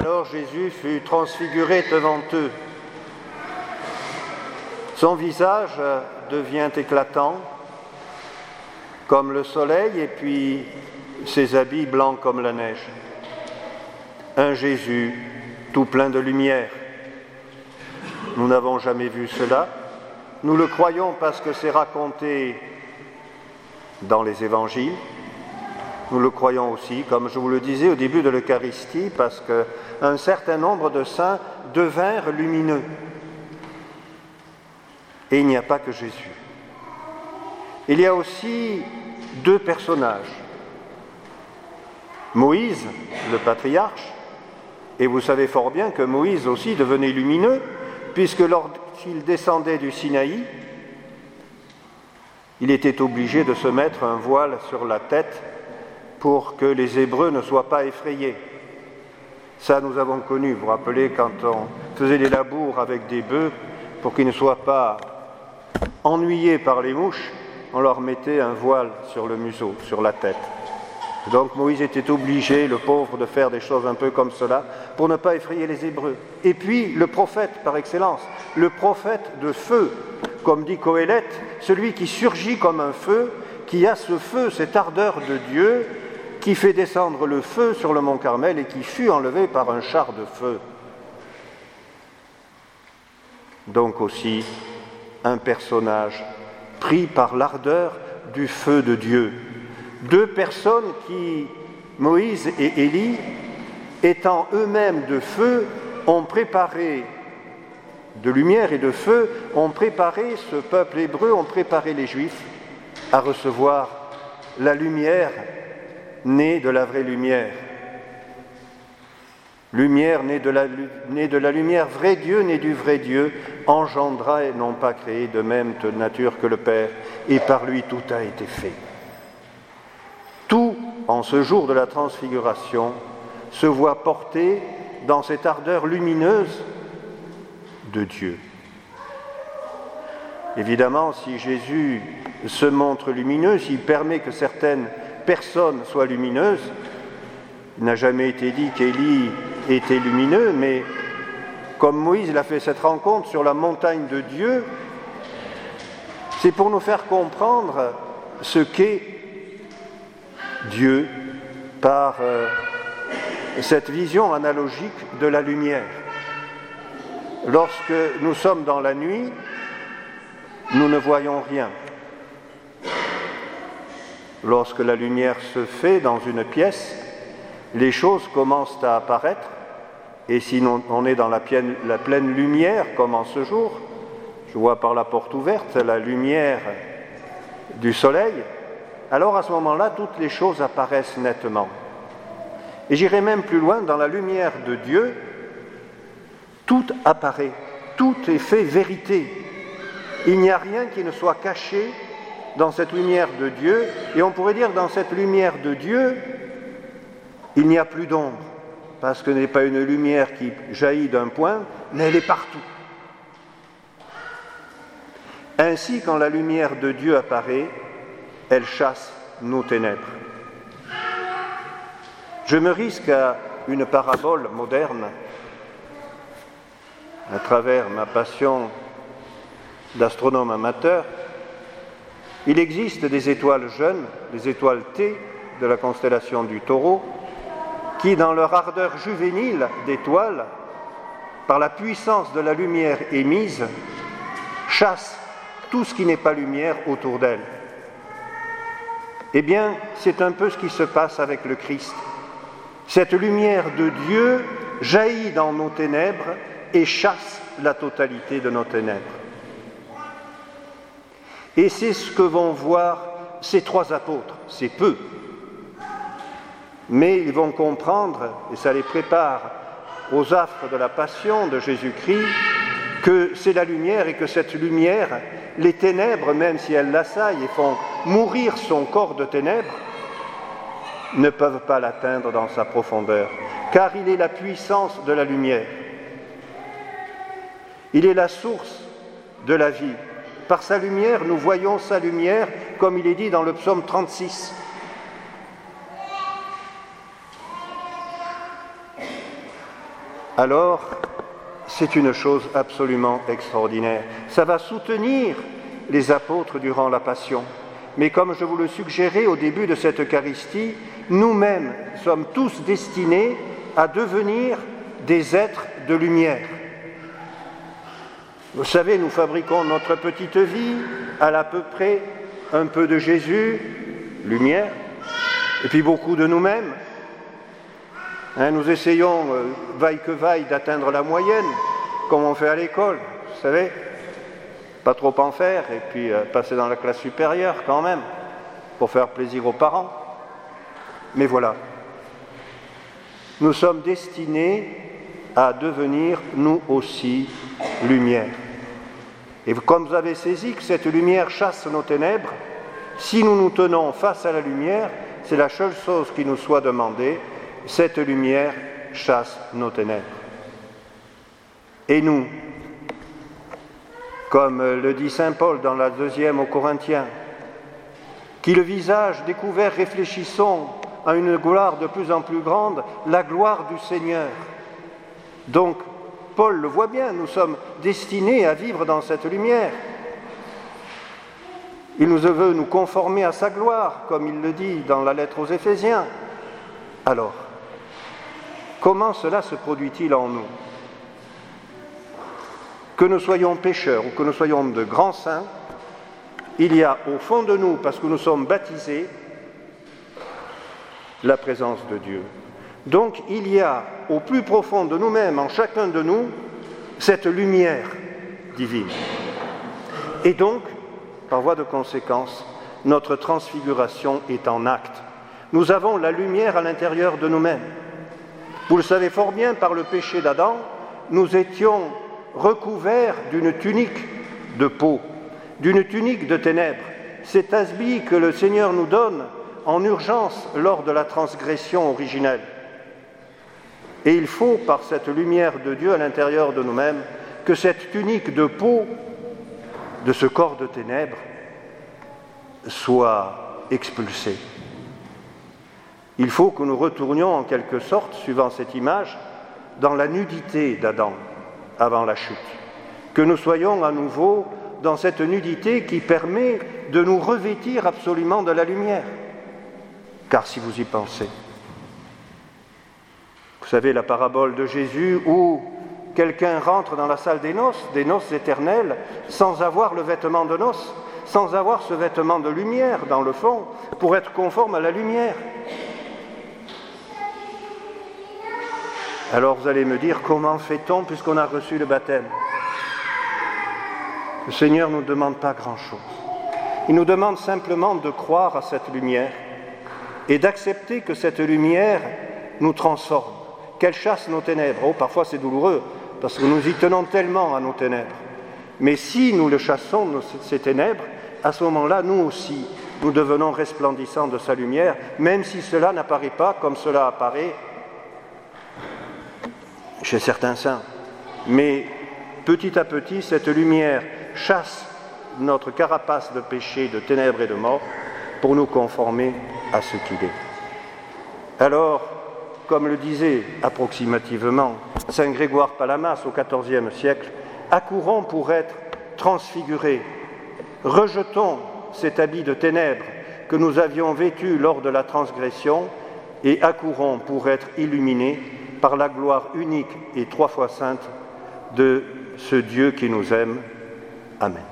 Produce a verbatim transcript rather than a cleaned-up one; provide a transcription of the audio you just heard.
Alors Jésus fut transfiguré devant eux. Son visage devient éclatant, comme le soleil, et puis ses habits blancs comme la neige. Un Jésus tout plein de lumière. Nous n'avons jamais vu cela. Nous le croyons parce que c'est raconté dans les évangiles. Nous le croyons aussi, comme je vous le disais au début de l'Eucharistie, parce qu'un certain nombre de saints devinrent lumineux. Et il n'y a pas que Jésus. Il y a aussi deux personnages. Moïse, le patriarche, et vous savez fort bien que Moïse aussi devenait lumineux, puisque lorsqu'il descendait du Sinaï, il était obligé de se mettre un voile sur la tête pour que les Hébreux ne soient pas effrayés. Ça, nous avons connu, vous vous rappelez, quand on faisait les labours avec des bœufs, pour qu'ils ne soient pas ennuyés par les mouches, on leur mettait un voile sur le museau, sur la tête. Donc Moïse était obligé, le pauvre, de faire des choses un peu comme cela, pour ne pas effrayer les Hébreux. Et puis, le prophète par excellence, le prophète de feu, comme dit Qoéleth, celui qui surgit comme un feu, qui a ce feu, cette ardeur de Dieu, qui fait descendre le feu sur le mont Carmel et qui fut enlevé par un char de feu. Donc aussi un personnage pris par l'ardeur du feu de Dieu. Deux personnes qui, Moïse et Élie, étant eux-mêmes de feu, ont préparé, de lumière et de feu, ont préparé ce peuple hébreu, ont préparé les Juifs à recevoir la lumière née de la vraie lumière. Lumière née de la, née de la lumière, vrai Dieu né du vrai Dieu, engendra et non pas créé de même nature que le Père, et par lui tout a été fait. Tout, en ce jour de la transfiguration, se voit porté dans cette ardeur lumineuse de Dieu. Évidemment, si Jésus se montre lumineux, s'il permet que certaines personnes soient lumineuses, il n'a jamais été dit qu'Élie était lumineux, mais comme Moïse il a fait cette rencontre sur la montagne de Dieu, c'est pour nous faire comprendre ce qu'est Dieu par euh, cette vision analogique de la lumière. Lorsque nous sommes dans la nuit, nous ne voyons rien. Lorsque la lumière se fait dans une pièce, les choses commencent à apparaître, et si on est dans la pleine, la pleine lumière, comme en ce jour, je vois par la porte ouverte la lumière du soleil, alors à ce moment-là, toutes les choses apparaissent nettement. Et j'irai même plus loin, dans la lumière de Dieu, tout apparaît, tout est fait vérité. Il n'y a rien qui ne soit caché dans cette lumière de Dieu, et on pourrait dire dans cette lumière de Dieu, il n'y a plus d'ombre, parce que ce n'est pas une lumière qui jaillit d'un point, mais elle est partout. Ainsi, quand la lumière de Dieu apparaît, elle chasse nos ténèbres. Je me risque à une parabole moderne, à travers ma passion d'astronome amateur. Il existe des étoiles jeunes, des étoiles T de la constellation du Taureau, qui, dans leur ardeur juvénile d'étoiles, par la puissance de la lumière émise, chassent tout ce qui n'est pas lumière autour d'elles. Eh bien, c'est un peu ce qui se passe avec le Christ. Cette lumière de Dieu jaillit dans nos ténèbres et chasse la totalité de nos ténèbres. Et c'est ce que vont voir ces trois apôtres, c'est peu. Mais ils vont comprendre, et ça les prépare aux affres de la passion de Jésus-Christ, que c'est la lumière et que cette lumière, les ténèbres, même si elles l'assaillent et font mourir son corps de ténèbres, ne peuvent pas l'atteindre dans sa profondeur, car il est la puissance de la lumière. Il est la source de la vie. Par sa lumière, nous voyons sa lumière, comme il est dit dans le psaume trente-six. alors c'est une chose absolument extraordinaire. Ça va soutenir les apôtres durant la Passion. Mais comme je vous le suggérais au début de cette Eucharistie, nous-mêmes sommes tous destinés à devenir des êtres de lumière. Vous savez, nous fabriquons notre petite vie à l'à peu près un peu de Jésus, lumière, et puis beaucoup de nous-mêmes. Hein, nous essayons, euh, vaille que vaille, d'atteindre la moyenne, comme on fait à l'école, vous savez, pas trop en faire, et puis euh, passer dans la classe supérieure quand même, pour faire plaisir aux parents. Mais voilà, nous sommes destinés à devenir, nous aussi, lumière. Et comme vous avez saisi que cette lumière chasse nos ténèbres, si nous nous tenons face à la lumière, c'est la seule chose qui nous soit demandée, cette lumière chasse nos ténèbres. Et nous, comme le dit saint Paul dans la deuxième aux Corinthiens, qui le visage découvert réfléchissons à une gloire de plus en plus grande, la gloire du Seigneur. Donc, Paul le voit bien, nous sommes destinés à vivre dans cette lumière. Il nous veut nous conformer à sa gloire, comme il le dit dans la lettre aux Éphésiens. Alors, comment cela se produit-il en nous ? Que nous soyons pécheurs ou que nous soyons de grands saints, il y a au fond de nous, parce que nous sommes baptisés, la présence de Dieu. Donc il y a au plus profond de nous-mêmes, en chacun de nous, cette lumière divine. Et donc, par voie de conséquence, notre transfiguration est en acte. Nous avons la lumière à l'intérieur de nous-mêmes. Vous le savez fort bien, par le péché d'Adam, nous étions recouverts d'une tunique de peau, d'une tunique de ténèbres. Cet habit que le Seigneur nous donne en urgence lors de la transgression originelle. Et il faut, par cette lumière de Dieu à l'intérieur de nous-mêmes, que cette tunique de peau de ce corps de ténèbres soit expulsée. Il faut que nous retournions en quelque sorte, suivant cette image, dans la nudité d'Adam avant la chute. Que nous soyons à nouveau dans cette nudité qui permet de nous revêtir absolument de la lumière. Car si vous y pensez, vous savez la parabole de Jésus où quelqu'un rentre dans la salle des noces, des noces éternelles, sans avoir le vêtement de noces, sans avoir ce vêtement de lumière dans le fond, pour être conforme à la lumière. Alors vous allez me dire, comment fait-on puisqu'on a reçu le baptême ? Le Seigneur ne nous demande pas grand-chose. Il nous demande simplement de croire à cette lumière et d'accepter que cette lumière nous transforme, qu'elle chasse nos ténèbres. Oh, parfois c'est douloureux, parce que nous y tenons tellement à nos ténèbres. Mais si nous le chassons, ces ténèbres, à ce moment-là, nous aussi, nous devenons resplendissants de sa lumière, même si cela n'apparaît pas comme cela apparaît chez certains saints. Mais petit à petit, cette lumière chasse notre carapace de péché, de ténèbres et de mort pour nous conformer à ce qu'il est. Alors, comme le disait approximativement saint Grégoire Palamas au quatorzième siècle, accourons pour être transfigurés, rejetons cet habit de ténèbres que nous avions vêtu lors de la transgression et accourons pour être illuminés par la gloire unique et trois fois sainte de ce Dieu qui nous aime. Amen.